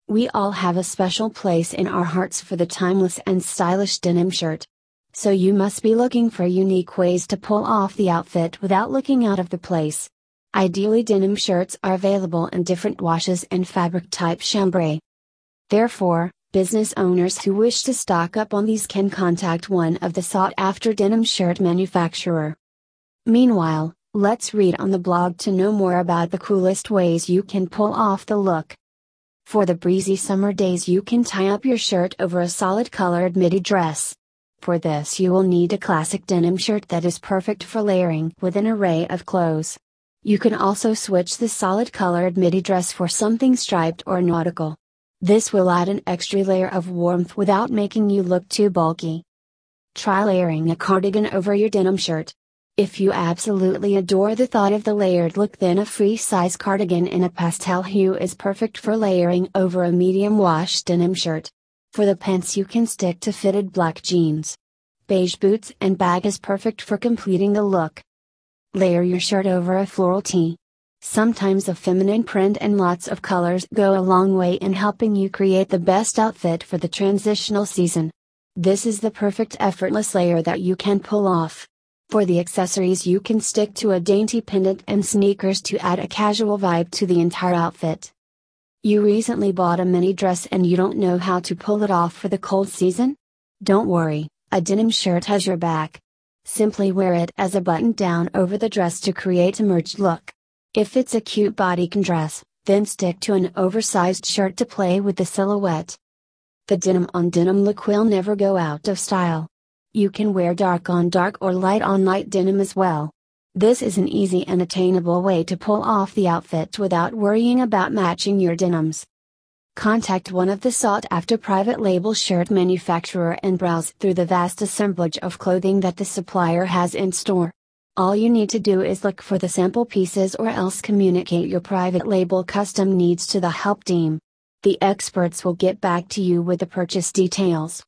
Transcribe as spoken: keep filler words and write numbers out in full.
We all have a special place in our hearts for the timeless and stylish denim shirt. So you must be looking for unique ways to pull off the outfit without looking out of the place. Ideally, denim shirts are available in different washes and fabric type chambray. Therefore, business owners who wish to stock up on these can contact one of the sought-after denim shirt manufacturer. Meanwhile, let's read on the blog to know more about the coolest ways you can pull off the look. For the breezy summer days, you can tie up your shirt over a solid colored midi dress. For this, you will need a classic denim shirt that is perfect for layering with an array of clothes. You can also switch the solid colored midi dress for something striped or nautical. This will add an extra layer of warmth without making you look too bulky. Try layering a cardigan over your denim shirt. If you absolutely adore the thought of the layered look, then a free-size cardigan in a pastel hue is perfect for layering over a medium wash denim shirt. For the pants, you can stick to fitted black jeans. Beige boots and bag is perfect for completing the look. Layer your shirt over a floral tee. Sometimes a feminine print and lots of colors go a long way in helping you create the best outfit for the transitional season. This is the perfect effortless layer that you can pull off. For the accessories, you can stick to a dainty pendant and sneakers to add a casual vibe to the entire outfit. You recently bought a mini dress and you don't know how to pull it off for the cold season? Don't worry, a denim shirt has your back. Simply wear it as a button down over the dress to create a merged look. If it's a cute bodycon dress, then stick to an oversized shirt to play with the silhouette. The denim on denim look will never go out of style. You can wear dark on dark or light on light denim as well. This is an easy and attainable way to pull off the outfit without worrying about matching your denims. Contact one of the sought-after private label shirt manufacturer and browse through the vast assemblage of clothing that the supplier has in store. All you need to do is look for the sample pieces or else communicate your private label custom needs to the help team. The experts will get back to you with the purchase details.